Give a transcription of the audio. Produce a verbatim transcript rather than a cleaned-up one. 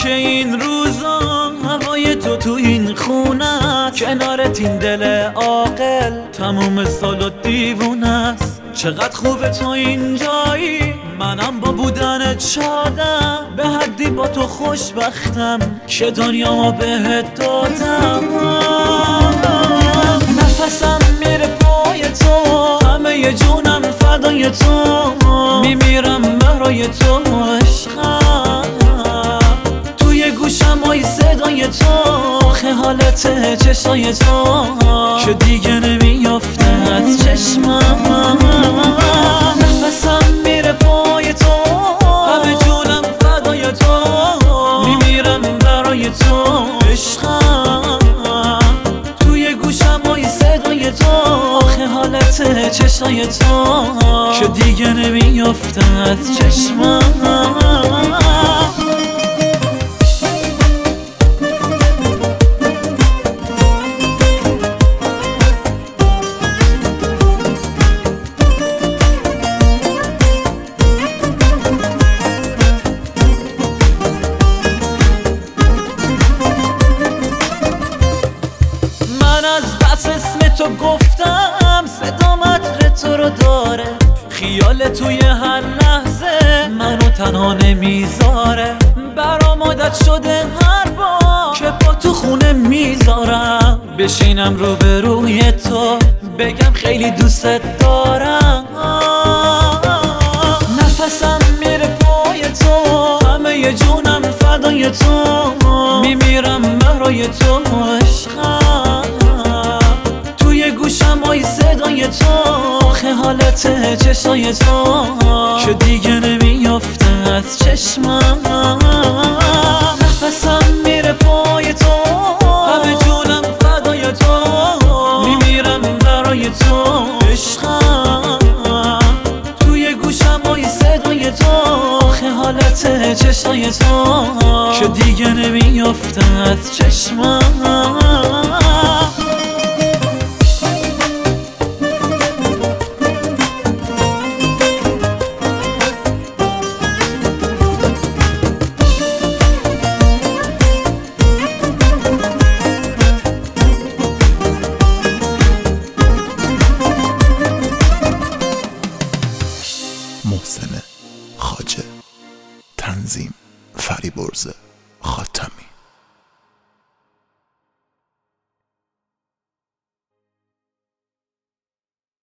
که این روزا هوای تو تو این خونه، کنارت این دل عاقل تموم سال و دیوونه است. چقدر خوبه تو اینجایی، منم با بودنت شادم، به حدی با تو خوشبختم که دنیامو بهت دادم. نفسم میره پای تو، همه ی جونم فدای تو، میمیرم برای تو عشقم. توی گوشم های صدای تو، آخه حالت چشای تو که دیگه نمیافته از چشمم. نفسم میره پای تو، همه جونم فدای تو، میمیرم برای تو عشقم. توی گوشم های صدای تو، آخه حالت چشای تو که دیگه نمیافته از چشمم. تو گفتم صدام عطر تو رو داره، خیال توی هر لحظه منو تنها نمیذاره. برام عادت شده هر بار که با تو خونه میذارم، بشینم روبروی تو بگم خیلی دوست دارم. نفسم میره پای تو، همه ی جونم فدای تو، میمیرم برای تو عشقم. گوشم های صدای تو، آخه حالت چشای تو که دیگه نمیافته از چشمم. نفسم میره پای تو، همه جونم فدای تو، میمیرم برای تو عشقم. توی گوشم های صدای تو، آخه حالت چشای تو که دیگه نمیافته از چشمم. محسن خواجه، تنظیم فریبرزه.